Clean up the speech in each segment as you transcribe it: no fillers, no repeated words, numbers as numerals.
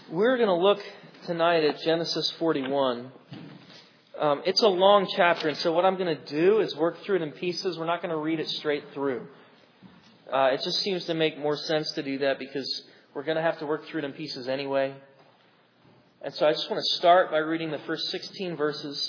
We're going to look tonight at Genesis 41. It's a long chapter, and so what I'm going to do is work through it in pieces. We're not going to read it straight through. It just seems to make more sense to do that because we're going to have to work through it in pieces anyway. And so I just want to start by reading the first 16 verses.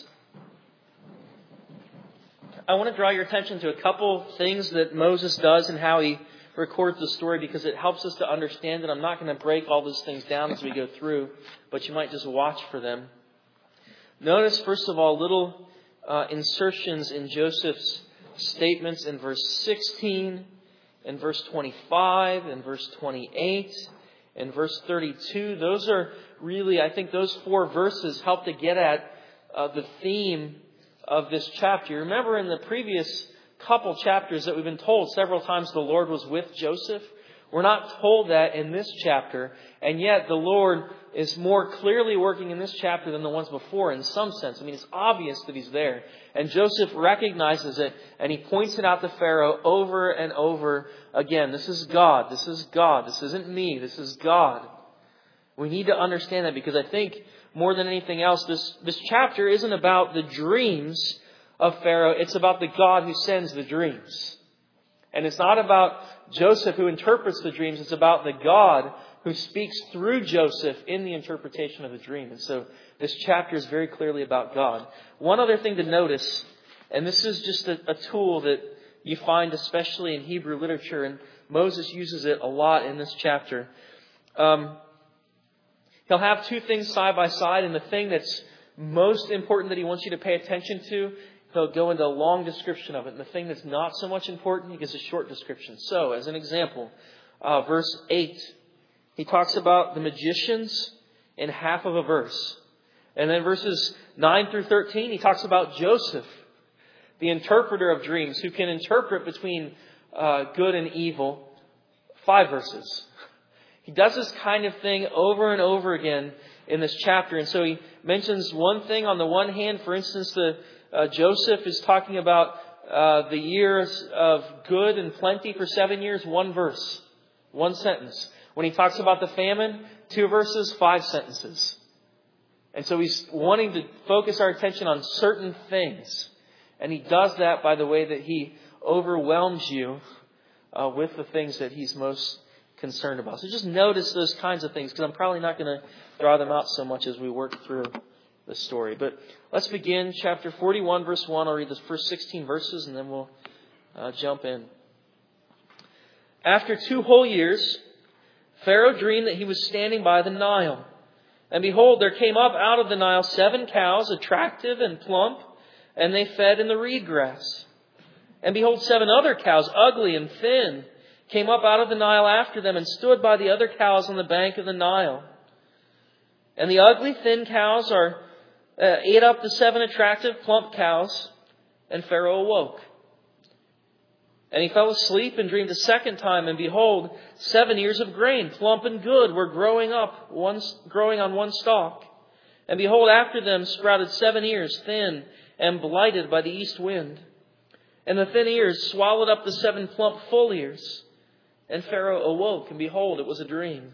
I want to draw your attention to a couple things that Moses does and how he records the story because it helps us to understand it. I'm not going to break all those things down as we go through, but you might just watch for them. Notice, first of all, little insertions in Joseph's statements in verse 16, in verse 25, in verse 28, in verse 32. Those are really, I think those four verses help to get at the theme of this chapter. You remember in the previous couple chapters that we've been told several times the Lord was with Joseph. We're not told that in this chapter, and yet the Lord is more clearly working in this chapter than the ones before in some sense. I mean, it's obvious that He's there. And Joseph recognizes it, and he points it out to Pharaoh over and over again. This is God. This is God. This isn't me. This is God. We need to understand that because I think more than anything else, this chapter isn't about the dreams of Pharaoh. It's about the God who sends the dreams. And it's not about Joseph who interprets the dreams. It's about the God who speaks through Joseph in the interpretation of the dream. And so this chapter is very clearly about God. One other thing to notice, and this is just a tool that you find especially in Hebrew literature, and Moses uses it a lot in this chapter. He'll have two things side by side, and the thing that's most important that he wants you to pay attention to, he'll go into a long description of it. And the thing that's not so much important, he gives a short description. So, as an example, verse 8, he talks about the magicians in half of a verse. And then verses 9 through 13, he talks about Joseph, the interpreter of dreams, who can interpret between good and evil. 5 verses. He does this kind of thing over and over again in this chapter. And so he mentions one thing on the one hand. For instance, Joseph is talking about the years of good and plenty for 7 years. 1 verse, 1 sentence. When he talks about the famine, 2 verses, 5 sentences. And so he's wanting to focus our attention on certain things. And he does that by the way that he overwhelms you with the things that he's most concerned about. So just notice those kinds of things because I'm probably not going to draw them out so much as we work through the story. But let's begin chapter 41, verse 1. I'll read the first 16 verses and then we'll jump in. After 2 whole years, Pharaoh dreamed that he was standing by the Nile. And behold, there came up out of the Nile 7 cows, attractive and plump, and they fed in the reed grass. And behold, 7 other cows, ugly and thin, came up out of the Nile after them and stood by the other cows on the bank of the Nile. And the ugly, thin cows ate up the 7 attractive, plump cows, and Pharaoh awoke. And he fell asleep and dreamed a second time, and behold, 7 ears of grain, plump and good, were growing on one stalk. And behold, after them sprouted 7 ears, thin and blighted by the east wind. And the thin ears swallowed up the 7 plump full ears. And Pharaoh awoke, and behold, it was a dream.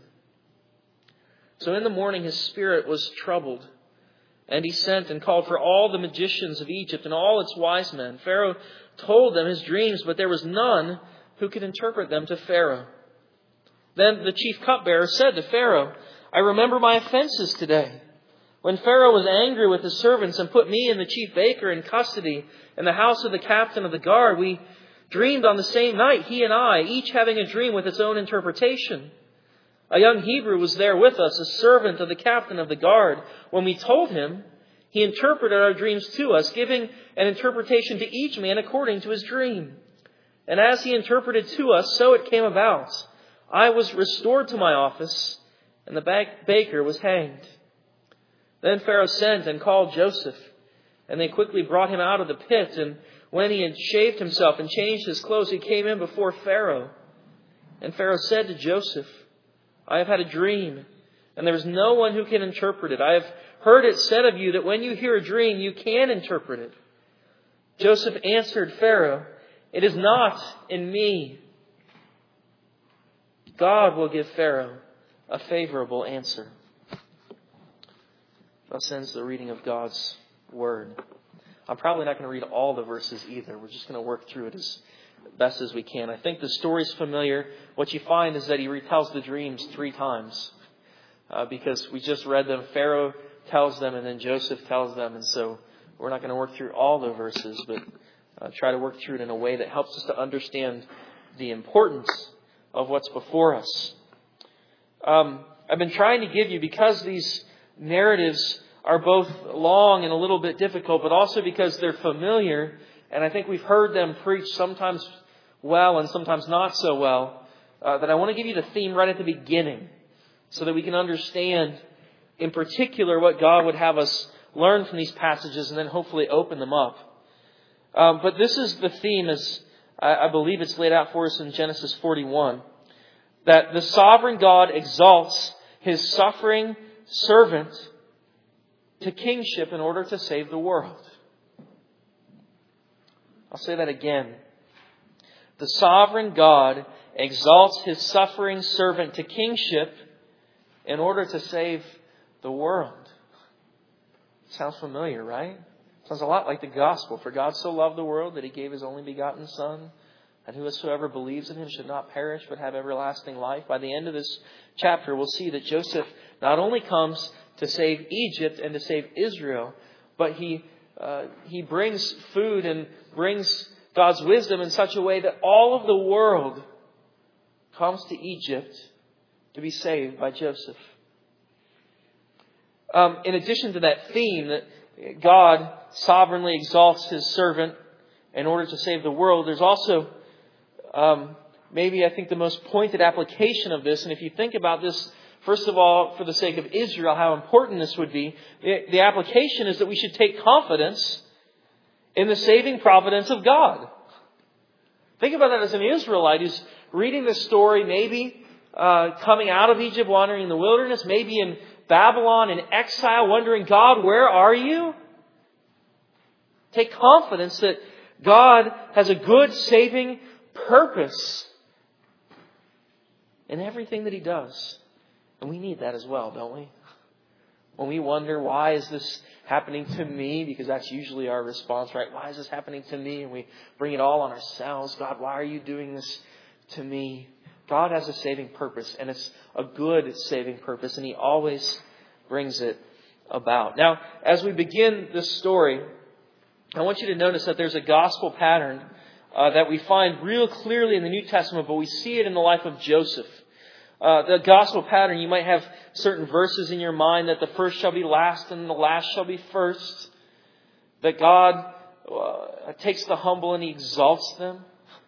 So in the morning his spirit was troubled, and he sent and called for all the magicians of Egypt and all its wise men. Pharaoh told them his dreams, but there was none who could interpret them to Pharaoh. Then the chief cupbearer said to Pharaoh, I remember my offenses today. When Pharaoh was angry with his servants and put me and the chief baker in custody in the house of the captain of the guard, we dreamed on the same night, he and I, each having a dream with its own interpretation. A young Hebrew was there with us, a servant of the captain of the guard. When we told him, he interpreted our dreams to us, giving an interpretation to each man according to his dream. And as he interpreted to us, so it came about. I was restored to my office, and the baker was hanged. Then Pharaoh sent and called Joseph, and they quickly brought him out of the pit. And when he had shaved himself and changed his clothes, he came in before Pharaoh. And Pharaoh said to Joseph, I have had a dream, and there is no one who can interpret it. I have heard it said of you that when you hear a dream, you can interpret it. Joseph answered Pharaoh, it is not in me. God will give Pharaoh a favorable answer. Thus ends the reading of God's Word. I'm probably not going to read all the verses either. We're just going to work through it as best as we can. I think the story's familiar. What you find is that he retells the dreams 3 times. Because we just read them. Pharaoh tells them and then Joseph tells them. And so we're not going to work through all the verses, but try to work through it in a way that helps us to understand the importance of what's before us. I've been trying to give you, because these narratives are both long and a little bit difficult, but also because they're familiar, and I think we've heard them preached sometimes well and sometimes not so well, that I want to give you the theme right at the beginning so that we can understand in particular what God would have us learn from these passages and then hopefully open them up. But this is the theme, as I believe it's laid out for us in Genesis 41, that the sovereign God exalts His suffering servant to kingship in order to save the world. I'll say that again. The sovereign God exalts His suffering servant to kingship in order to save the world. Sounds familiar, right? Sounds a lot like the gospel. For God so loved the world that He gave His only begotten Son, and whosoever believes in Him should not perish but have everlasting life. By the end of this chapter, we'll see that Joseph not only comes to save Egypt and to save Israel, but he brings food and brings God's wisdom in such a way that all of the world comes to Egypt to be saved by Joseph. In addition to that theme that God sovereignly exalts His servant in order to save the world, there's also maybe I think the most pointed application of this. And if you think about this, first of all, for the sake of Israel, how important this would be, the application is that we should take confidence in the saving providence of God. Think about that as an Israelite who's reading this story, maybe coming out of Egypt, wandering in the wilderness, maybe in Babylon in exile, wondering, God, where are you? Take confidence that God has a good saving purpose in everything that He does. And we need that as well, don't we? When we wonder, why is this happening to me? Because that's usually our response, right? Why is this happening to me? And we bring it all on ourselves. God, why are you doing this to me? God has a saving purpose, and it's a good saving purpose, and He always brings it about. Now, as we begin this story, I want you to notice that there's a gospel pattern that we find real clearly in the New Testament, but we see it in the life of Joseph. The gospel pattern, you might have certain verses in your mind that the first shall be last and the last shall be first. That God takes the humble and He exalts them.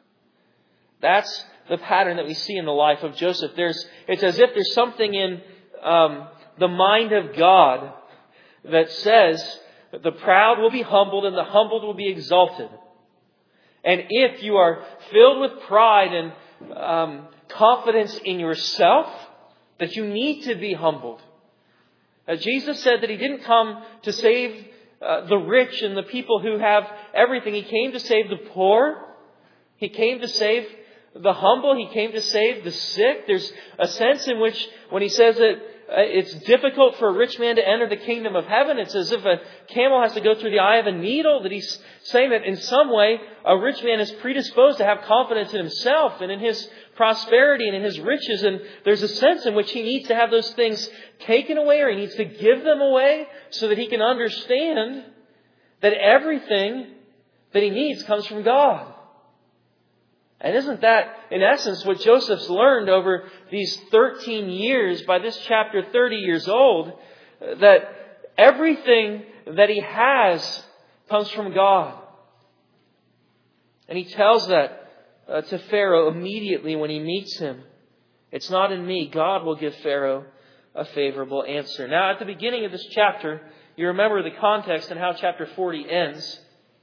That's the pattern that we see in the life of Joseph. It's as if there's something in the mind of God that says that the proud will be humbled and the humbled will be exalted. And if you are filled with pride and confidence in yourself, that you need to be humbled. Jesus said that He didn't come to save the rich and the people who have everything. He came to save the poor. He came to save the humble. He came to save the sick. There's a sense in which when He says that it's difficult for a rich man to enter the kingdom of heaven, it's as if a camel has to go through the eye of a needle, that He's saying that in some way a rich man is predisposed to have confidence in himself and in his prosperity and in his riches. And there's a sense in which he needs to have those things taken away, or he needs to give them away so that he can understand that everything that he needs comes from God. And isn't that, in essence, what Joseph's learned over these 13 years, by this chapter 30 years old, that everything that he has comes from God. And he tells that to Pharaoh immediately when he meets him. It's not in me. God will give Pharaoh a favorable answer. Now, at the beginning of this chapter, you remember the context and how chapter 40 ends.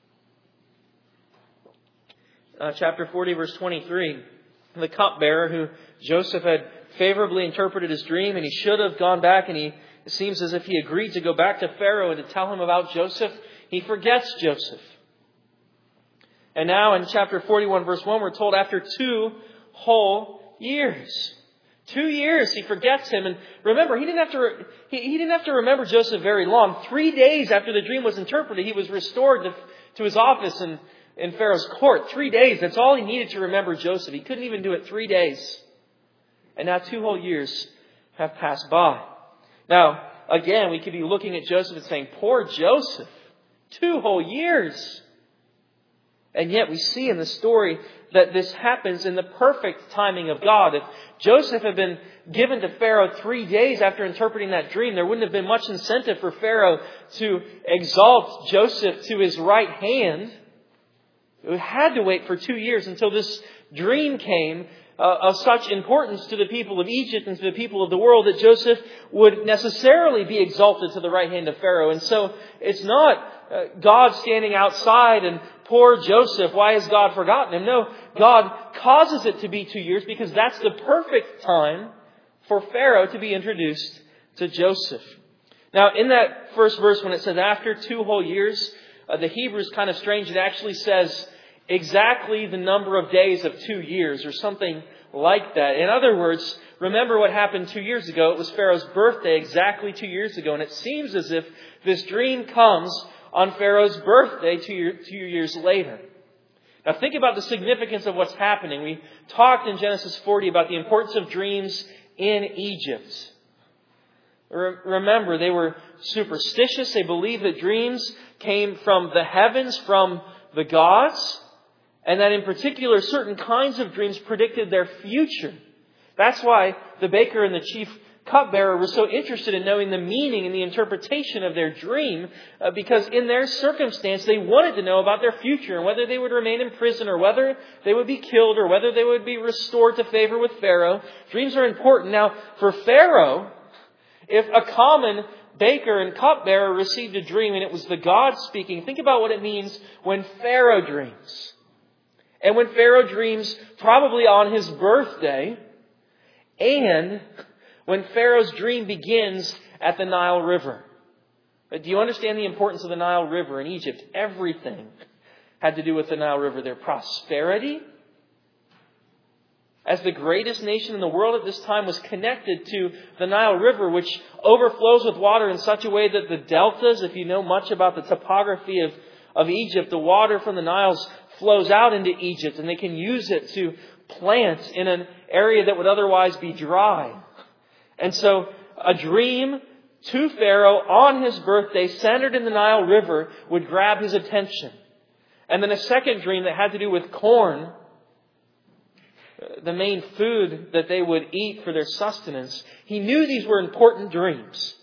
Chapter 40, verse 23. The cupbearer who Joseph had favorably interpreted his dream, and he should have gone back, and it seems as if he agreed to go back to Pharaoh and to tell him about Joseph. He forgets Joseph. And now in chapter 41, verse 1, we're told after 2 whole years. 2 years he forgets him. And remember, he didn't have to remember Joseph very long. 3 days after the dream was interpreted, he was restored to his office in Pharaoh's court. 3 days. That's all he needed to remember Joseph. He couldn't even do it 3 days. And now 2 whole years have passed by. Now, again, we could be looking at Joseph and saying, poor Joseph. 2 whole years. And yet we see in the story that this happens in the perfect timing of God. If Joseph had been given to Pharaoh 3 days after interpreting that dream, there wouldn't have been much incentive for Pharaoh to exalt Joseph to his right hand. It had to wait for 2 years until this dream came of such importance to the people of Egypt and to the people of the world that Joseph would necessarily be exalted to the right hand of Pharaoh. And so it's not God standing outside and poor Joseph, why has God forgotten him? No, God causes it to be 2 years because that's the perfect time for Pharaoh to be introduced to Joseph. Now, in that first verse, when it says after 2 whole years, the Hebrew is kind of strange. It actually says exactly the number of days of 2 years or something like that. In other words, remember what happened 2 years ago. It was Pharaoh's birthday exactly 2 years ago. And it seems as if this dream comes on Pharaoh's birthday 2 years later. Now think about the significance of what's happening. We talked in Genesis 40 about the importance of dreams in Egypt. Remember, they were superstitious. They believed that dreams came from the heavens, from the gods. And that in particular, certain kinds of dreams predicted their future. That's why the baker and the chief cupbearer were so interested in knowing the meaning and the interpretation of their dream, because in their circumstance, they wanted to know about their future and whether they would remain in prison or whether they would be killed or whether they would be restored to favor with Pharaoh. Dreams are important. Now, for Pharaoh, if a common baker and cupbearer received a dream and it was the God speaking, think about what it means when Pharaoh dreams. And when Pharaoh dreams probably on his birthday, and when Pharaoh's dream begins at the Nile River. Do you understand the importance of the Nile River in Egypt? Everything had to do with the Nile River. Their prosperity, as the greatest nation in the world at this time, was connected to the Nile River, which overflows with water in such a way that the deltas, if you know much about the topography of Egypt, the water from the Niles flows out into Egypt, and they can use it to plant in an area that would otherwise be dry. And so a dream to Pharaoh on his birthday centered in the Nile River would grab his attention. And then a second dream that had to do with corn, the main food that they would eat for their sustenance. He knew these were important dreams.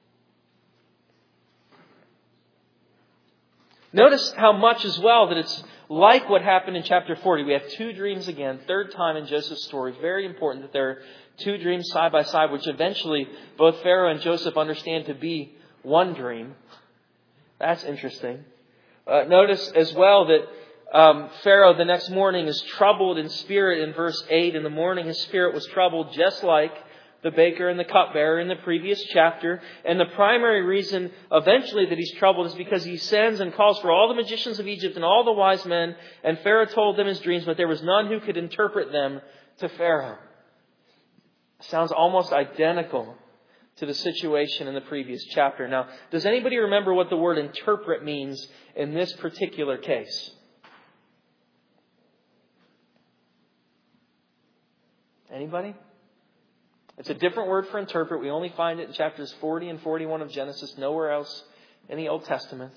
Notice how much as well that it's like what happened in chapter 40. We have 2 dreams again, third time in Joseph's story. Very important that there are 2 dreams side by side, which eventually both Pharaoh and Joseph understand to be one dream. That's interesting. Notice as well that Pharaoh the next morning is troubled in spirit in verse 8. In the morning his spirit was troubled just like the baker and the cupbearer in the previous chapter. And the primary reason eventually that he's troubled is because he sends and calls for all the magicians of Egypt and all the wise men. And Pharaoh told them his dreams, but there was none who could interpret them to Pharaoh. Sounds almost identical to the situation in the previous chapter. Now, does anybody remember what the word interpret means in this particular case? Anybody? It's a different word for interpret. We only find it in chapters 40 and 41 of Genesis, nowhere else in the Old Testament.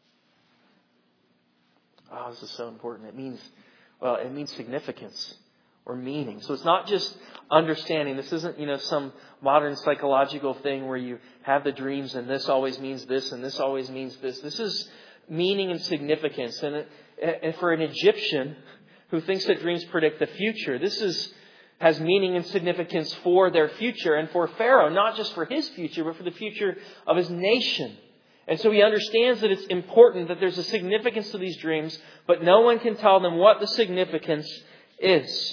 Oh, this is so important. It means significance or meaning. So it's not just understanding. This isn't, some modern psychological thing where you have the dreams and this always means this and this always means this. This is meaning and significance. And for an Egyptian who thinks that dreams predict the future, this has meaning and significance for their future, and for Pharaoh, not just for his future, but for the future of his nation. And so he understands that it's important, that there's a significance to these dreams, but no one can tell them what the significance is.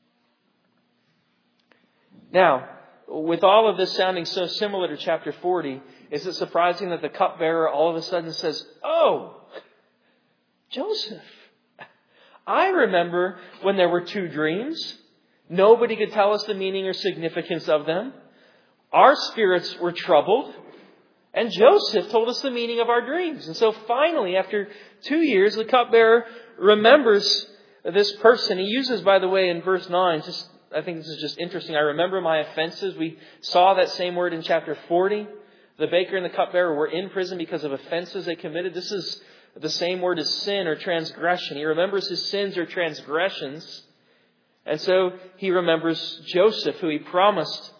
Now, with all of this sounding so similar to chapter 40, is it surprising that the cupbearer all of a sudden says, "Oh, Joseph, I remember when there were 2 dreams. Nobody could tell us the meaning or significance of them. Our spirits were troubled. And Joseph told us the meaning of our dreams. And so finally, after 2 years, the cupbearer remembers this person. He uses, by the way, in verse 9, I think this is just interesting. I remember my offenses. We saw that same word in chapter 40. The baker and the cupbearer were in prison because of offenses they committed. This is the same word as sin or transgression. He remembers his sins or transgressions. And so he remembers Joseph, who he promised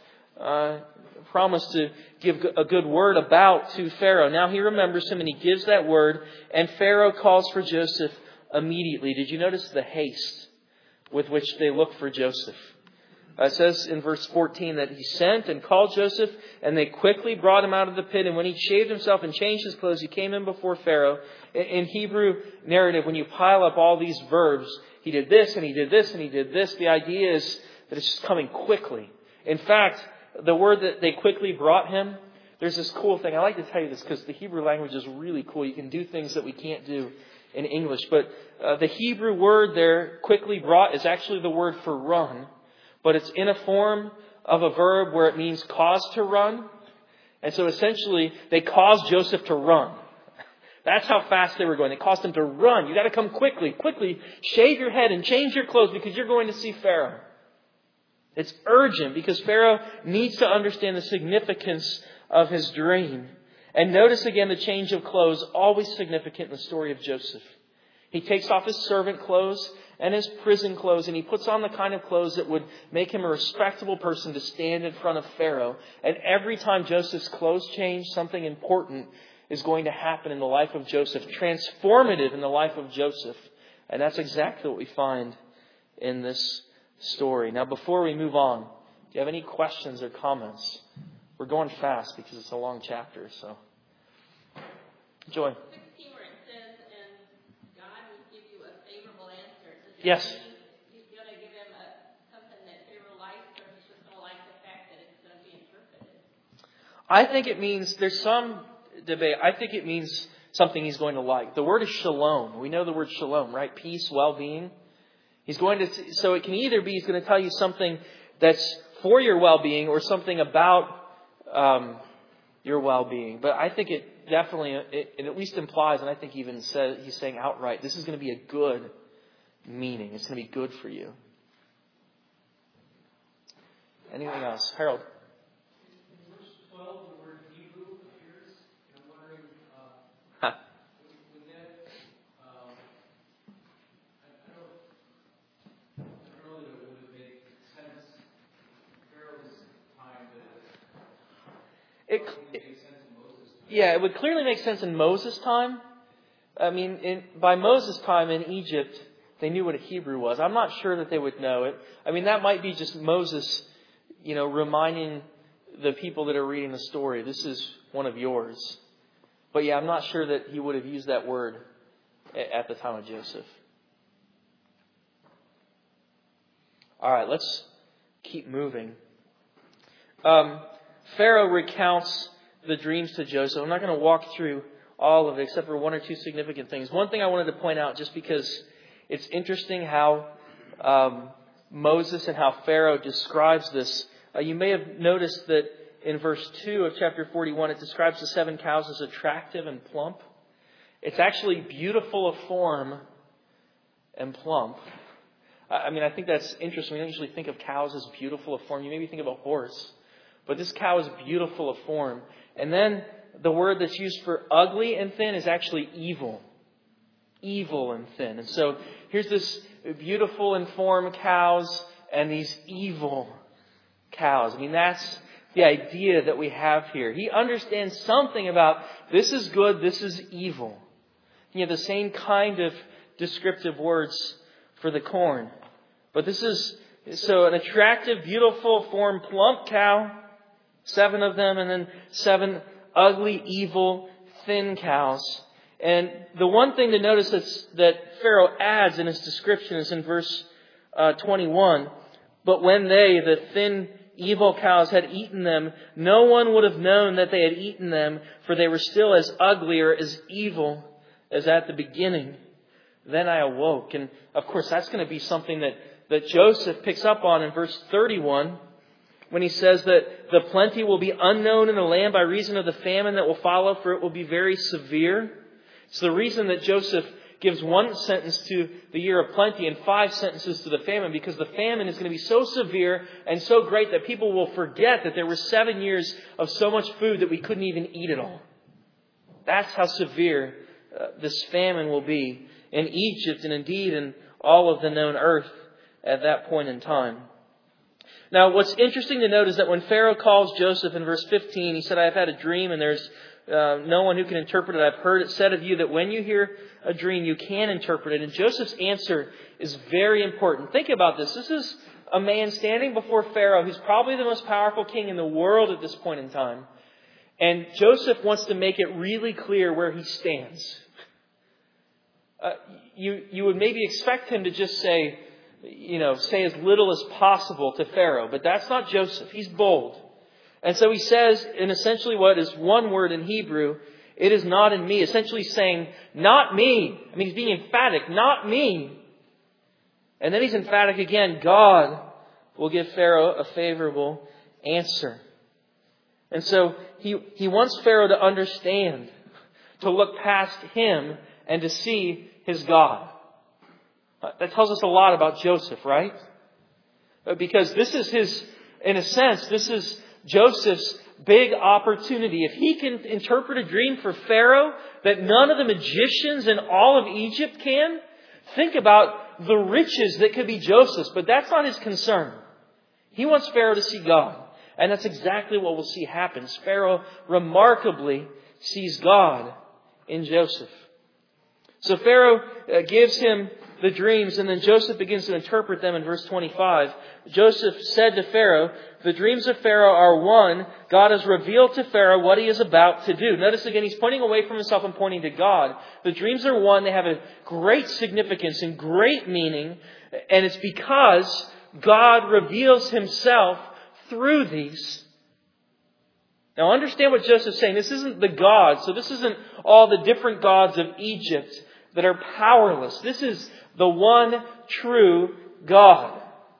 to give a good word about to Pharaoh. Now he remembers him and he gives that word, and Pharaoh calls for Joseph immediately. Did you notice the haste with which they look for Joseph? It says in verse 14 that he sent and called Joseph, and they quickly brought him out of the pit. And when he shaved himself and changed his clothes, he came in before Pharaoh. In Hebrew narrative, when you pile up all these verbs, he did this and he did this and he did this, the idea is that it's just coming quickly. In fact, the word that they quickly brought him, there's this cool thing. I like to tell you this because the Hebrew language is really cool. You can do things that we can't do in English. But the Hebrew word there, quickly brought, is actually the word for run. But it's in a form of a verb where it means cause to run. And so essentially, they caused Joseph to run. That's how fast they were going. They caused him to run. You got to come quickly. Quickly shave your head and change your clothes because you're going to see Pharaoh. It's urgent because Pharaoh needs to understand the significance of his dream. And notice again the change of clothes, always significant in the story of Joseph. He takes off his servant clothes and his prison clothes, and he puts on the kind of clothes that would make him a respectable person to stand in front of Pharaoh. And every time Joseph's clothes change, something important is going to happen in the life of Joseph, transformative in the life of Joseph. And that's exactly what we find in this story. Now, before we move on, do you have any questions or comments? We're going fast because it's a long chapter, so. Joy. 16 where it says, and God will give you a favorable answer. Yes. He's going to give him something that Pharaoh likes, or he's just going to like the fact that it's going to be interpreted? I think it means, there's some debate. I think it means something he's going to like. The word is shalom. We know the word shalom, right? Peace, well-being. He's going to, so it can either be he's going to tell you something that's for your well-being or something about your well-being. But I think it definitely, it at least implies, and I think even says, he's saying outright, this is going to be a good meaning. It's going to be good for you. Anything else? Harold. In verse 12, the word Hebrew appears. And I'm wondering, would that, I don't know that it would make sense in Pharaoh's time, but it would make sense in Moses' time. Yeah, it would clearly make sense in Moses' time. I mean, by Moses' time in Egypt, they knew what a Hebrew was. I'm not sure that they would know it. I mean, that might be just Moses, reminding the people that are reading the story, this is one of yours. But yeah, I'm not sure that he would have used that word at the time of Joseph. All right, let's keep moving. Pharaoh recounts the dreams to Joseph. I'm not going to walk through all of it except for one or two significant things. One thing I wanted to point out, just because it's interesting how Moses and how Pharaoh describes this. You may have noticed that in verse 2 of chapter 41, it describes the 7 cows as attractive and plump. It's actually beautiful of form and plump. I mean, I think that's interesting. We don't usually think of cows as beautiful of form. You maybe think of a horse. But this cow is beautiful of form. And then the word that's used for ugly and thin is actually evil. Evil and thin. And so here's this beautiful in form cows and these evil cows. I mean, that's the idea that we have here. He understands something about this is good, this is evil. You have the same kind of descriptive words for the corn. But this is, so an attractive, beautiful form, plump cow, 7 of them, and then 7 ugly, evil, thin cows. And the one thing to notice that Pharaoh adds in his description is in verse 21. But when they, the thin, evil cows, had eaten them, no one would have known that they had eaten them, for they were still as ugly or as evil as at the beginning. Then I awoke. And of course, that's going to be something that that Joseph picks up on in verse 31 when he says that the plenty will be unknown in the land by reason of the famine that will follow, for it will be very severe. It's the reason that Joseph gives one sentence to the year of plenty and 5 sentences to the famine, because the famine is going to be so severe and so great that people will forget that there were 7 years of so much food that we couldn't even eat it all. That's how severe this famine will be in Egypt and indeed in all of the known earth at that point in time. Now, what's interesting to note is that when Pharaoh calls Joseph in verse 15, he said, "I have had a dream and there's no one who can interpret it. I've heard it said of you that when you hear a dream, you can interpret it." And Joseph's answer is very important. Think about this. This is a man standing before Pharaoh who's probably the most powerful king in the world at this point in time. And Joseph wants to make it really clear where he stands. You would maybe expect him to just say as little as possible to Pharaoh. But that's not Joseph. He's bold. And so he says in essentially what is one word in Hebrew, "It is not in me," essentially saying, "Not me." I mean, he's being emphatic, "Not me." And then he's emphatic again, "God will give Pharaoh a favorable answer." And so he wants Pharaoh to understand, to look past him and to see his God. That tells us a lot about Joseph, right? Because this is this is Joseph's big opportunity. If he can interpret a dream for Pharaoh that none of the magicians in all of Egypt can, think about the riches that could be Joseph's. But that's not his concern. He wants Pharaoh to see God. And that's exactly what we'll see happens. Pharaoh remarkably sees God in Joseph. So Pharaoh gives him the dreams, and then Joseph begins to interpret them in verse 25. Joseph said to Pharaoh, "The dreams of Pharaoh are one. God has revealed to Pharaoh what he is about to do." Notice again, he's pointing away from himself and pointing to God. The dreams are one. They have a great significance and great meaning. And it's because God reveals himself through these. Now understand what Joseph's saying. This isn't the gods. So this isn't all the different gods of Egypt that are powerless. This is the one true God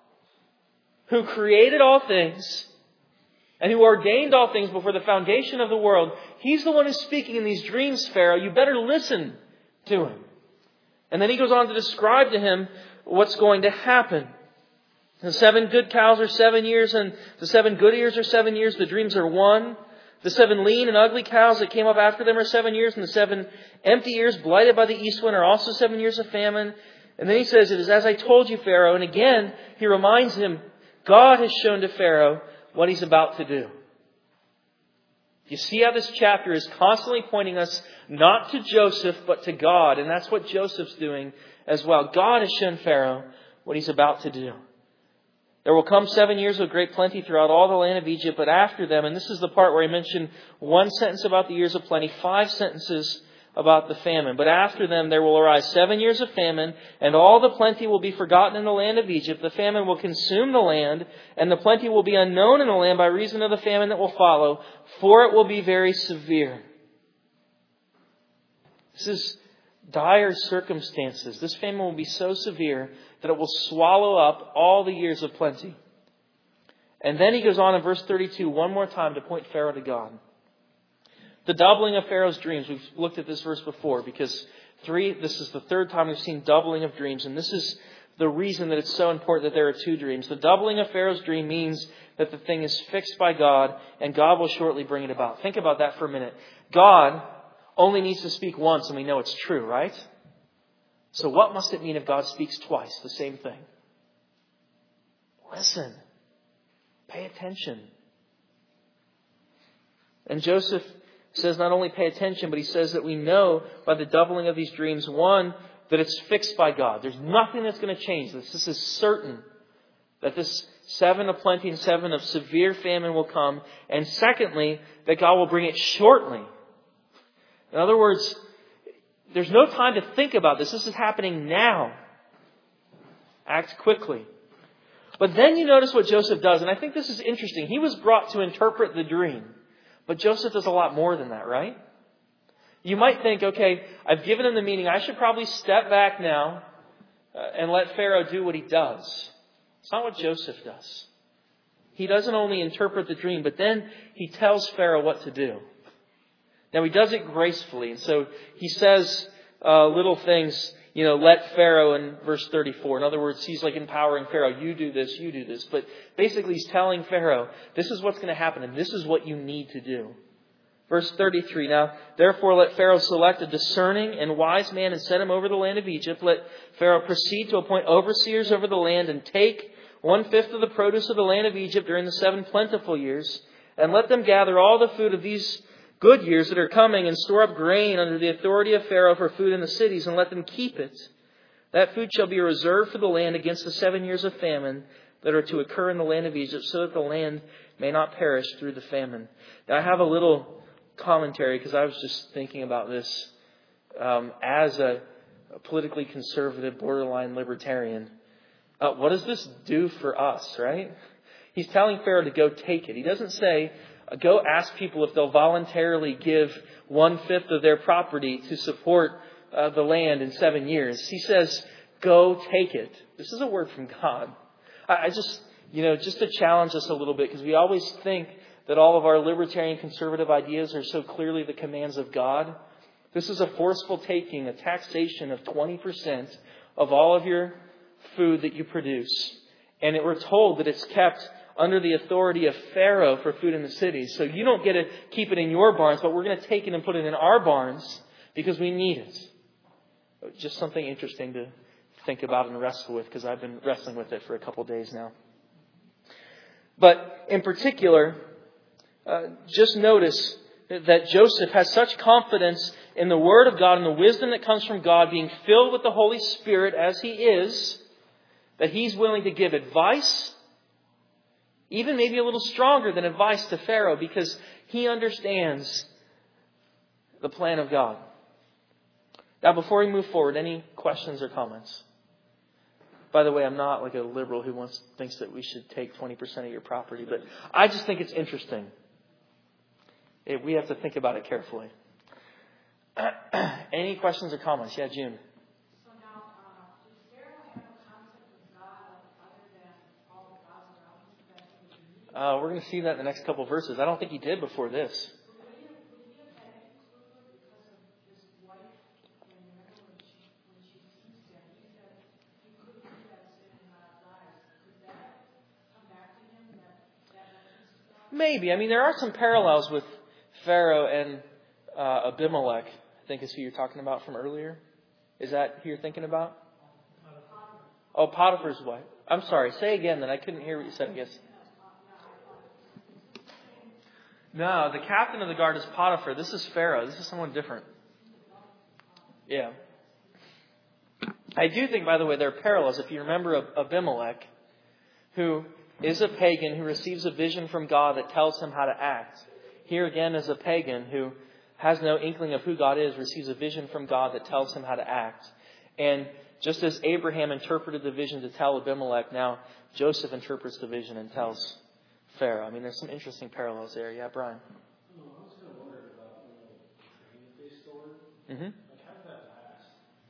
who created all things and who ordained all things before the foundation of the world. He's the one who's speaking in these dreams, Pharaoh. You better listen to him. And then he goes on to describe to him what's going to happen. The 7 good cows are 7 years, and the 7 good ears are 7 years. The dreams are one. The 7 lean and ugly cows that came up after them are 7 years, and the 7 empty ears blighted by the east wind are also 7 years of famine. And then he says, "It is as I told you, Pharaoh." And again, he reminds him, God has shown to Pharaoh what he's about to do. You see how this chapter is constantly pointing us not to Joseph, but to God. And that's what Joseph's doing as well. God has shown Pharaoh what he's about to do. There will come 7 years of great plenty throughout all the land of Egypt, but after them, and this is the part where I mentioned one sentence about the years of plenty, 5 sentences about the famine. But after them there will arise 7 years of famine, and all the plenty will be forgotten in the land of Egypt. The famine will consume the land, and the plenty will be unknown in the land by reason of the famine that will follow, for it will be very severe. This is dire circumstances. This famine will be so severe that it will swallow up all the years of plenty. And then he goes on in verse 32 one more time to point Pharaoh to God. The doubling of Pharaoh's dreams. We've looked at this verse before because this is the 3rd time we've seen doubling of dreams. And this is the reason that it's so important that there are 2 dreams. The doubling of Pharaoh's dream means that the thing is fixed by God and God will shortly bring it about. Think about that for a minute. God only needs to speak once and we know it's true, right? So what must it mean if God speaks twice the same thing? Listen. Pay attention. And Joseph says not only pay attention, but he says that we know by the doubling of these dreams, one, that it's fixed by God. There's nothing that's going to change this. This is certain that this 7 of plenty and 7 of severe famine will come. And secondly, that God will bring it shortly. In other words, there's no time to think about this. This is happening now. Act quickly. But then you notice what Joseph does, and I think this is interesting. He was brought to interpret the dream. But Joseph does a lot more than that, right? You might think, okay, I've given him the meaning. I should probably step back now and let Pharaoh do what he does. It's not what Joseph does. He doesn't only interpret the dream, but then he tells Pharaoh what to do. Now, he does it gracefully. And so he says little things, let Pharaoh in verse 34. In other words, he's like empowering Pharaoh. You do this, you do this. But basically, he's telling Pharaoh, this is what's going to happen, and this is what you need to do. Verse 33, now, therefore let Pharaoh select a discerning and wise man and set him over the land of Egypt. Let Pharaoh proceed to appoint overseers over the land and take 1/5 of the produce of the land of Egypt during the 7 plentiful years. And let them gather all the food of these good years that are coming and store up grain under the authority of Pharaoh for food in the cities, and let them keep it. That food shall be reserved for the land against the 7 years of famine that are to occur in the land of Egypt, so that the land may not perish through the famine. Now, I have a little commentary because I was just thinking about this as a politically conservative, borderline libertarian. What does this do for us, right? He's telling Pharaoh to go take it. He doesn't say, go ask people if they'll voluntarily give 1/5 of their property to support the land in 7 years. He says, go take it. This is a word from God. I just to challenge us a little bit, because we always think that all of our libertarian conservative ideas are so clearly the commands of God. This is a forceful taking, a taxation of 20% of all of your food that you produce. And we're told that it's kept under the authority of Pharaoh for food in the city. So you don't get to keep it in your barns, but we're going to take it and put it in our barns because we need it. Just something interesting to think about and wrestle with, because I've been wrestling with it for a couple days now. But in particular, just notice that Joseph has such confidence in the Word of God and the wisdom that comes from God, being filled with the Holy Spirit as he is, that he's willing to give advice, even maybe a little stronger than advice, to Pharaoh, because he understands the plan of God. Now, before we move forward, any questions or comments? By the way, I'm not like a liberal who thinks that we should take 20% of your property, but I just think it's interesting. We have to think about it carefully. Any questions or comments? Yeah, June. So now, does Pharaoh have a concept of God other than all the gods around him that he would need? We're going to see that in the next couple of verses. I don't think he did before this. Would he have had it included because of his wife? And remember when she sees him, he said he couldn't do that sin in God's eyes. Could that come back to him, that reference to God? Maybe. I mean, there are some parallels with Pharaoh and Abimelech, I think is who you're talking about from earlier. Is that who you're thinking about? Oh, Potiphar's wife. I'm sorry. Say again, then. I couldn't hear what you said, I guess. No, the captain of the guard is Potiphar. This is Pharaoh. This is someone different. Yeah. I do think, by the way, there are parallels. If you remember Abimelech, who is a pagan who receives a vision from God that tells him how to act. Here again is a pagan who has no inkling of who God is, receives a vision from God that tells him how to act. And just as Abraham interpreted the vision to tell Abimelech, now Joseph interprets the vision and tells Pharaoh. I mean, there's some interesting parallels there. Yeah, Brian? I was kind of wondering about the grain that they stored. Mm-hmm. Like, how did that last?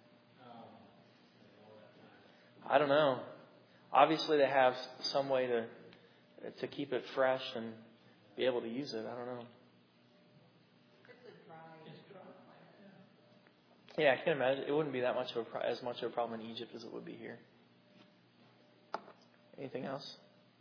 I don't know. Obviously, they have some way to keep it fresh and be able to use it. I don't know. Yeah, I can imagine. It wouldn't be that much of as much of a problem in Egypt as it would be here. Anything else?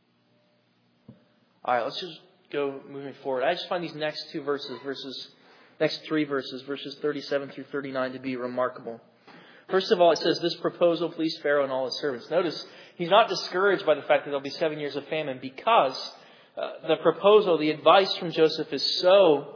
All right, let's just go moving forward. I just find these next three verses, verses 37 through 39, to be remarkable. First of all, it says, this proposal pleased Pharaoh and all his servants. Notice, he's not discouraged by the fact that there'll be 7 years of famine, because the proposal, the advice from Joseph is so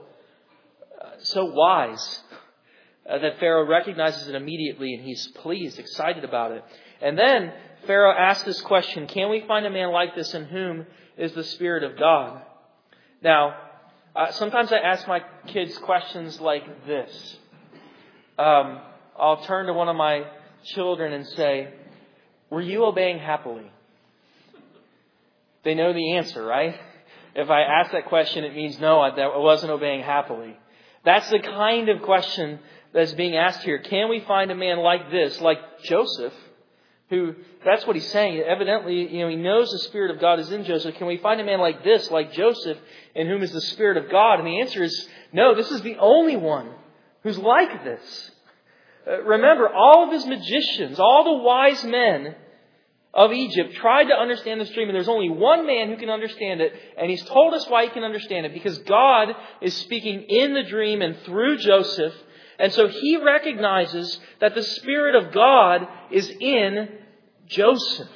wise that Pharaoh recognizes it immediately, and he's pleased, excited about it. And then Pharaoh asks this question, can we find a man like this in whom is the Spirit of God? Now, sometimes I ask my kids questions like this. I'll turn to one of my children and say, were you obeying happily? They know the answer, right? If I ask that question, it means no, I wasn't obeying happily. That's the kind of question that's being asked here. Can we find a man like this, like Joseph, That's what he's saying. Evidently, he knows the Spirit of God is in Joseph. Can we find a man like this, like Joseph, in whom is the Spirit of God? And the answer is no, this is the only one who's like this. Remember, all of his magicians, all the wise men of Egypt tried to understand this dream, and there's only one man who can understand it, and he's told us why he can understand it, because God is speaking in the dream and through Joseph. And so he recognizes that the Spirit of God is in Joseph.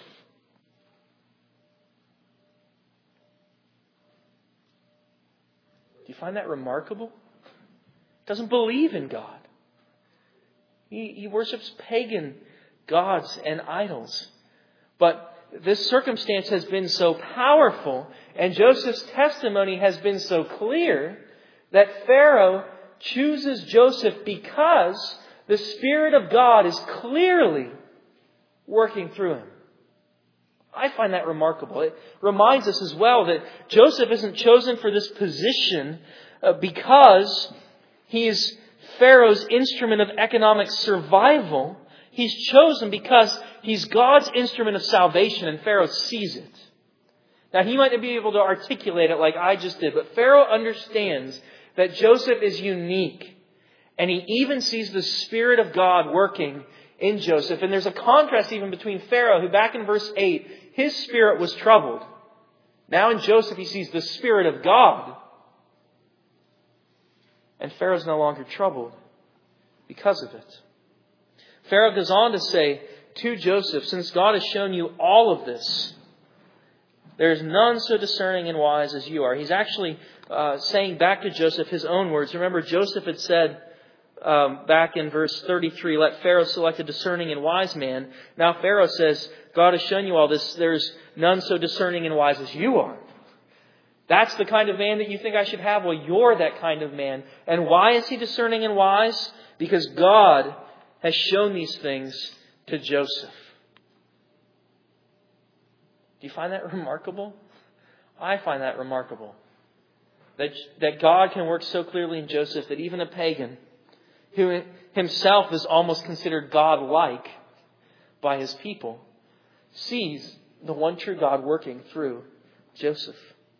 Do you find that remarkable? He doesn't believe in God. He worships pagan gods and idols. But this circumstance has been so powerful, and Joseph's testimony has been so clear, that Pharaoh chooses Joseph because the Spirit of God is clearly working through him. I find that remarkable. It reminds us as well that Joseph isn't chosen for this position because he is Pharaoh's instrument of economic survival. He's chosen because he's God's instrument of salvation, and Pharaoh sees it. Now, he might not be able to articulate it like I just did, but Pharaoh understands that Joseph is unique. And he even sees the Spirit of God working in Joseph. And there's a contrast even between Pharaoh, who back in verse 8, his spirit was troubled. Now in Joseph, he sees the Spirit of God. And Pharaoh's no longer troubled because of it. Pharaoh goes on to say to Joseph, since God has shown you all of this, there is none so discerning and wise as you are. He's actually saying back to Joseph his own words. Remember, Joseph had said back in verse 33, let Pharaoh select a discerning and wise man. Now Pharaoh says, God has shown you all this. There's none so discerning and wise as you are. That's the kind of man that you think I should have? Well, you're that kind of man. And why is he discerning and wise? Because God has shown these things to Joseph. Do you find that remarkable? I find that remarkable. That God can work so clearly in Joseph that even a pagan, who himself is almost considered God-like by his people, sees the one true God working through Joseph.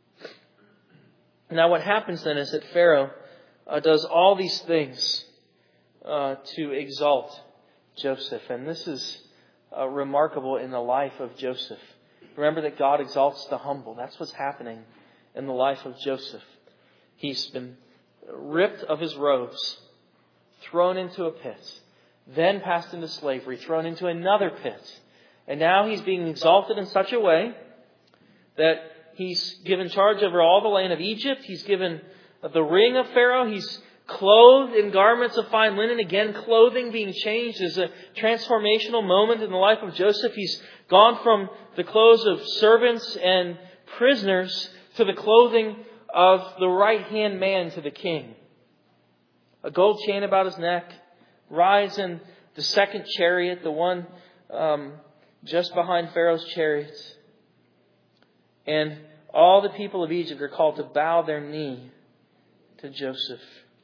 Now what happens then is that Pharaoh does all these things to exalt Joseph. And this is remarkable in the life of Joseph. Remember that God exalts the humble. That's what's happening in the life of Joseph. He's been ripped of his robes, thrown into a pit, then passed into slavery, thrown into another pit. And now he's being exalted in such a way that he's given charge over all the land of Egypt. He's given the ring of Pharaoh. He's clothed in garments of fine linen. Again, clothing being changed is a transformational moment in the life of Joseph. He's gone from the clothes of servants and prisoners to the clothing of the right-hand man to the king. A gold chain about his neck, rides in the second chariot, the one just behind Pharaoh's chariots. And all the people of Egypt are called to bow their knee to Joseph.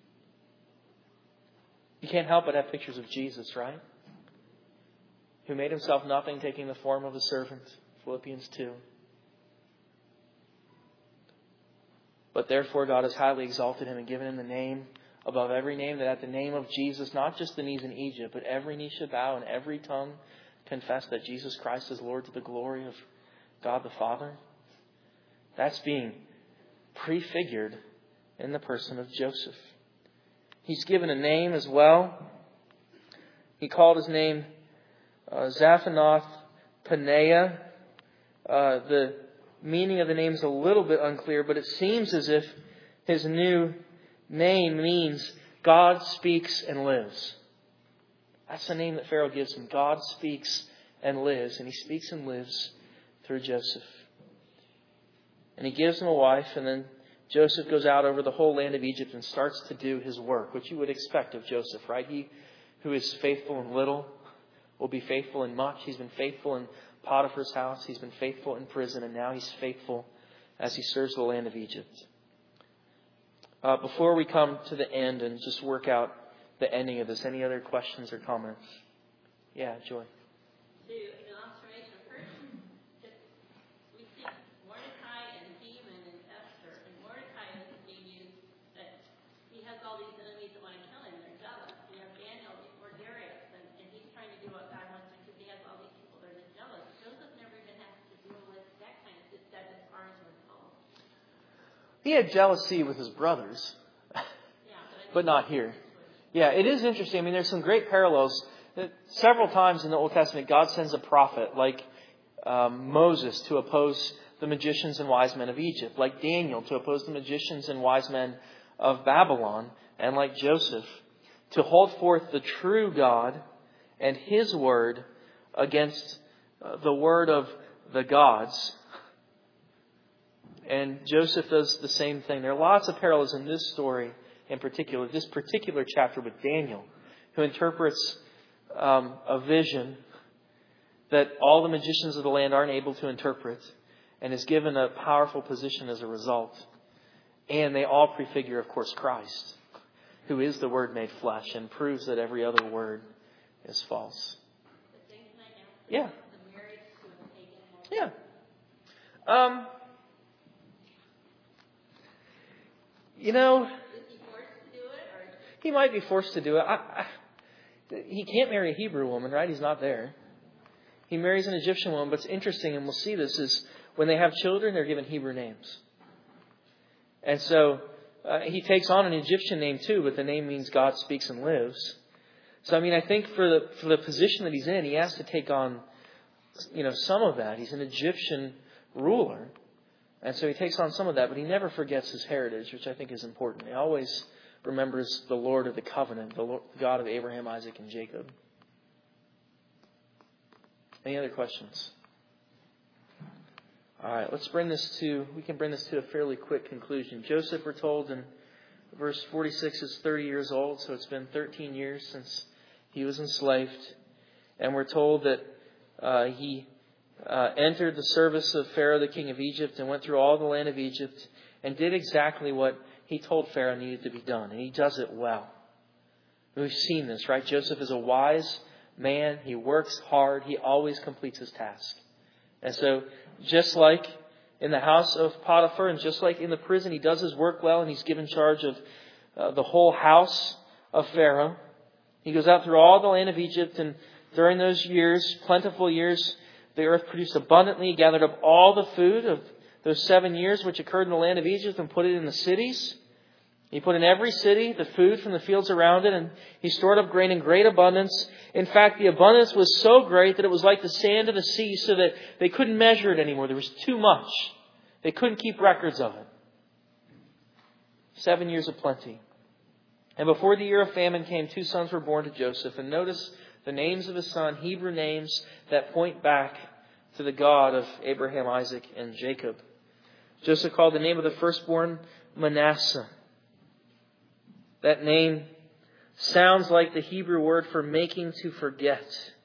You can't help but have pictures of Jesus, right? Who made himself nothing, taking the form of a servant. Philippians 2. But therefore God has highly exalted him and given him the name above every name, that at the name of Jesus, not just the knees in Egypt, but every knee should bow and every tongue confess that Jesus Christ is Lord, to the glory of God the Father. That's being prefigured in the person of Joseph. He's given a name as well. He called his name Zaphanath Paneah. The meaning of the name is a little bit unclear, but it seems as if his new name means God speaks and lives. That's the name that Pharaoh gives him. God speaks and lives. And he speaks and lives through Joseph. And he gives him a wife, and then Joseph goes out over the whole land of Egypt and starts to do his work, which you would expect of Joseph, right? He who is faithful in little will be faithful in much. He's been faithful in Potiphar's house. He's been faithful in prison, and now he's faithful as he serves the land of Egypt. Before we come to the end and just work out the ending of this, any other questions or comments? Yeah, Joy. See, all these enemies that want to kill him. They're jealous. You have Daniel before Darius, and he's trying to do what God wants him because he has all these people that are jealous. Joseph never even has to deal with that kind of stuff as far as we're told. He had jealousy with his brothers, but not here. Yeah, it is interesting. I mean, there's some great parallels. Several times in the Old Testament, God sends a prophet like Moses to oppose the magicians and wise men of Egypt, like Daniel to oppose the magicians and wise men of Babylon, and like Joseph to hold forth the true God and His word against the word of the gods. And Joseph does the same thing. There are lots of parallels in this story in particular, this particular chapter with Daniel, who interprets a vision that all the magicians of the land aren't able to interpret, and is given a powerful position as a result. And they all prefigure, of course, Christ, who is the Word made flesh and proves that every other word is false. Yeah. Yeah. You know, he might be forced to do it. He can't marry a Hebrew woman, right? He's not there. He marries an Egyptian woman. But it's interesting, and we'll see this, is when they have children, they're given Hebrew names. And so he takes on an Egyptian name too, but the name means God speaks and lives. So, I mean, I think for the position that he's in, he has to take on, some of that. He's an Egyptian ruler. And so he takes on some of that, but he never forgets his heritage, which I think is important. He always remembers the Lord of the covenant, the God of Abraham, Isaac, and Jacob. Any other questions? All right, we can bring this to a fairly quick conclusion. Joseph, we're told in verse 46, is 30 years old, so it's been 13 years since he was enslaved. And we're told that he entered the service of Pharaoh, the king of Egypt, and went through all the land of Egypt and did exactly what he told Pharaoh needed to be done. And he does it well. We've seen this, right? Joseph is a wise man. He works hard. He always completes his task. And so, just like in the house of Potiphar and just like in the prison, he does his work well, and he's given charge of the whole house of Pharaoh. He goes out through all the land of Egypt, and during those years, plentiful years, the earth produced abundantly. He gathered up all the food of those 7 years which occurred in the land of Egypt and put it in the cities. He put in every city the food from the fields around it, and he stored up grain in great abundance. In fact, the abundance was so great that it was like the sand of the sea, so that they couldn't measure it anymore. There was too much. They couldn't keep records of it. 7 years of plenty. And before the year of famine came, 2 sons were born to Joseph. And notice the names of his son, Hebrew names that point back to the God of Abraham, Isaac, and Jacob. Joseph called the name of the firstborn Manasseh. That name sounds like the Hebrew word for making to forget.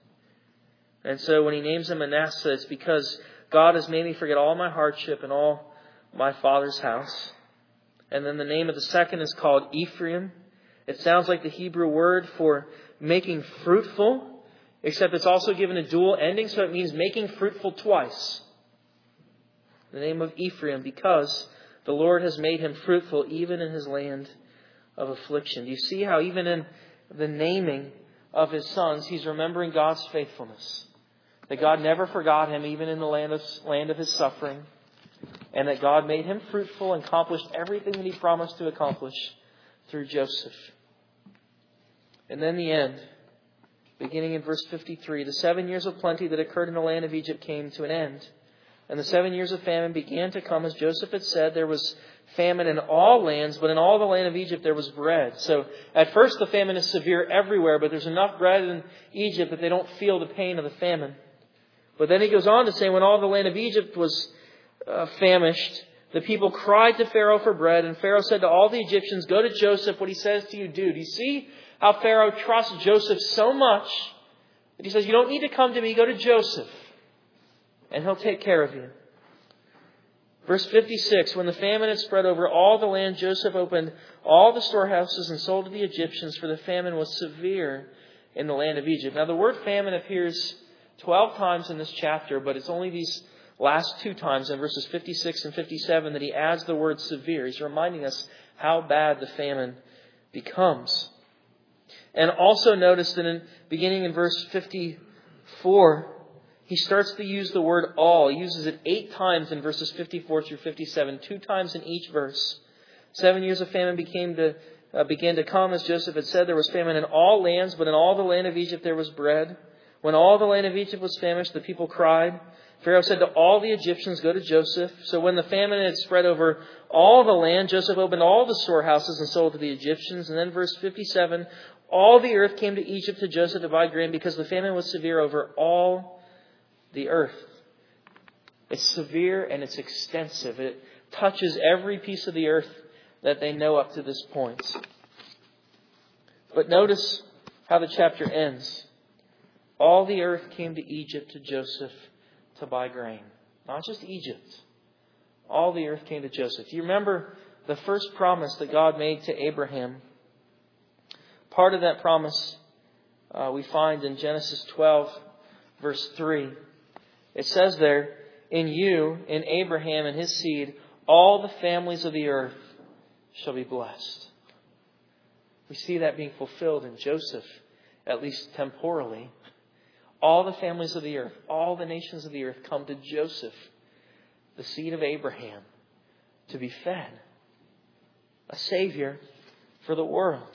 And so when he names him Manasseh, it's because God has made me forget all my hardship and all my father's house. And then the name of the second is called Ephraim. It sounds like the Hebrew word for making fruitful, except it's also given a dual ending, so it means making fruitful twice. The name of Ephraim, because the Lord has made him fruitful even in his land of affliction. Do you see how even in the naming of his sons, he's remembering God's faithfulness? That God never forgot him even in the land of his suffering. And that God made him fruitful and accomplished everything that he promised to accomplish through Joseph. And then the end, beginning in verse 53, the 7 years of plenty that occurred in the land of Egypt came to an end. And the 7 years of famine began to come. As Joseph had said, there was famine in all lands, but in all the land of Egypt there was bread. So at first the famine is severe everywhere, but there's enough bread in Egypt that they don't feel the pain of the famine. But then he goes on to say, when all the land of Egypt was famished, the people cried to Pharaoh for bread, and Pharaoh said to all the Egyptians, go to Joseph, what he says to you, do. Do you see how Pharaoh trusts Joseph so much that he says, you don't need to come to me, go to Joseph, and he'll take care of you. Verse 56, when the famine had spread over all the land, Joseph opened all the storehouses and sold to the Egyptians, for the famine was severe in the land of Egypt. Now the word famine appears 12 times in this chapter, but it's only these last 2 times in verses 56 and 57 that he adds the word severe. He's reminding us how bad the famine becomes. And also notice that beginning in verse 54, he starts to use the word all. He uses it 8 times in verses 54 through 57, 2 times in each verse. 7 years of famine began to come, as Joseph had said. There was famine in all lands, but in all the land of Egypt there was bread. When all the land of Egypt was famished, the people cried. Pharaoh said to all the Egyptians, "Go to Joseph." So when the famine had spread over all the land, Joseph opened all the storehouses and sold to the Egyptians. And then verse 57, all the earth came to Egypt to Joseph to buy grain because the famine was severe over all the earth. It's severe and it's extensive. It touches every piece of the earth that they know up to this point. But notice how the chapter ends. All the earth came to Egypt to Joseph to buy grain. Not just Egypt. All the earth came to Joseph. Do you remember the first promise that God made to Abraham? Part of that promise we find in Genesis 12, verse 3. It says there, "In you, in Abraham and his seed, all the families of the earth shall be blessed." We see that being fulfilled in Joseph, at least temporally. All the families of the earth, all the nations of the earth come to Joseph, the seed of Abraham, to be fed. A Savior for the world.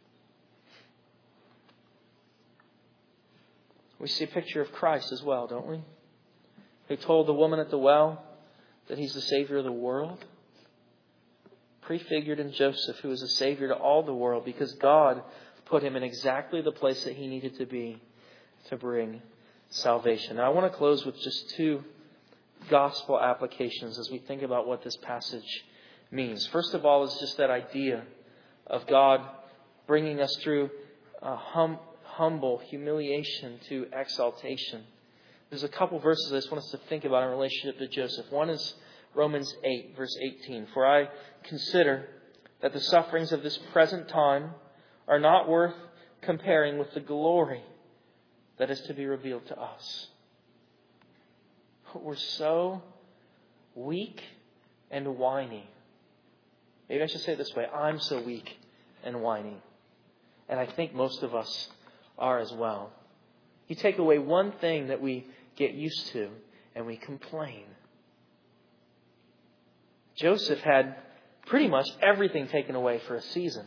We see a picture of Christ as well, don't we? Who told the woman at the well that He's the Savior of the world. Prefigured in Joseph, who is a Savior to all the world because God put Him in exactly the place that He needed to be to bring salvation. Now, I want to close with just 2 gospel applications as we think about what this passage means. First of all is just that idea of God bringing us through humble humiliation to exaltation. There's a couple verses I just want us to think about in relationship to Joseph. One is Romans 8, verse 18. "For I consider that the sufferings of this present time are not worth comparing with the glory that is to be revealed to us." We're so weak and whiny. Maybe I should say it this way. I'm so weak and whiny. And I think most of us are as well. You take away one thing that we get used to and we complain. Joseph had pretty much everything taken away for a season.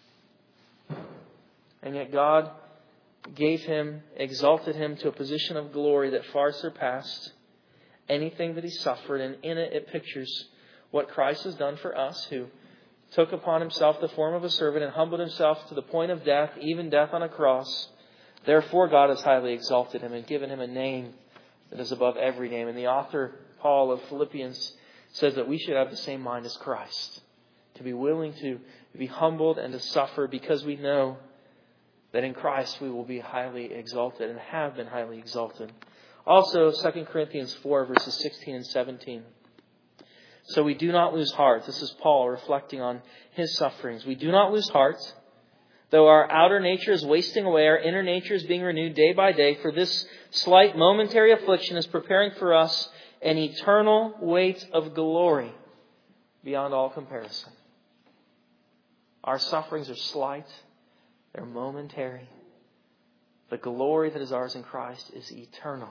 And yet God gave him, exalted him to a position of glory that far surpassed anything that he suffered. And in it, it pictures what Christ has done for us, who took upon Himself the form of a servant and humbled Himself to the point of death, even death on a cross. Therefore, God has highly exalted Him and given Him a name that is above every name. And the author, Paul of Philippians, says that we should have the same mind as Christ, to be willing to be humbled and to suffer because we know that in Christ we will be highly exalted and have been highly exalted. Also, 2 Corinthians 4, verses 16 and 17. "So we do not lose heart." This is Paul reflecting on his sufferings. "We do not lose heart. Though our outer nature is wasting away, our inner nature is being renewed day by day. For this slight momentary affliction is preparing for us an eternal weight of glory beyond all comparison." Our sufferings are slight. They're momentary. The glory that is ours in Christ is eternal,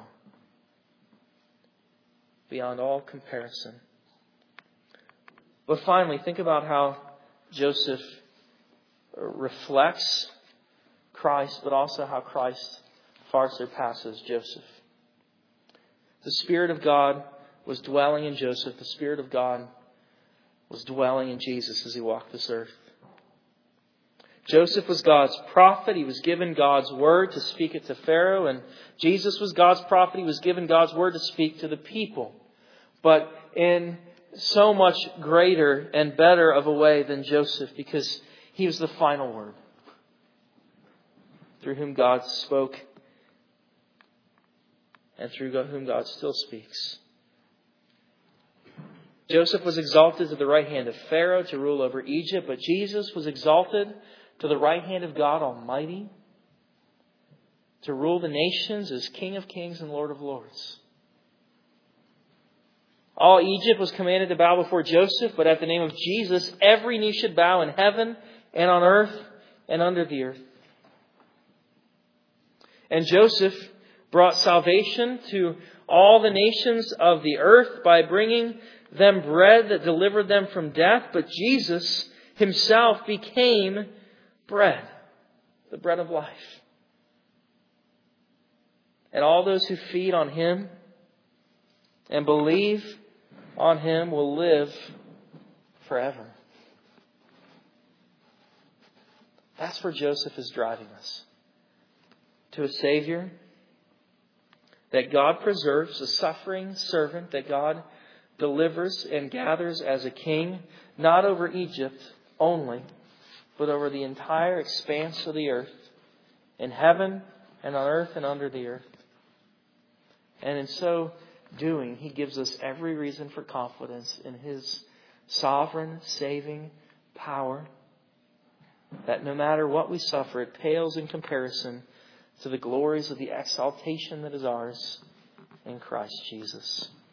beyond all comparison. But finally, think about how Joseph reflects Christ, but also how Christ far surpasses Joseph. The Spirit of God was dwelling in Joseph. The Spirit of God was dwelling in Jesus as He walked this earth. Joseph was God's prophet. He was given God's word to speak it to Pharaoh. And Jesus was God's prophet. He was given God's word to speak to the people. But in so much greater and better of a way than Joseph, because he was the final word through whom God spoke and through whom God still speaks. Joseph was exalted to the right hand of Pharaoh to rule over Egypt, but Jesus was exalted to the right hand of God Almighty to rule the nations as King of Kings and Lord of Lords. All Egypt was commanded to bow before Joseph, but at the name of Jesus, every knee should bow in heaven and on earth and under the earth. And Joseph brought salvation to all the nations of the earth by bringing them bread that delivered them from death. But Jesus himself became bread, the bread of life. And all those who feed on him and believe on him will live forever. That's where Joseph is driving us. To a Savior that God preserves, a suffering servant that God delivers and gathers as a king, not over Egypt only, but over the entire expanse of the earth, in heaven and on earth and under the earth. And in so doing, he gives us every reason for confidence in his sovereign, saving power, that no matter what we suffer, it pales in comparison to the glories of the exaltation that is ours in Christ Jesus.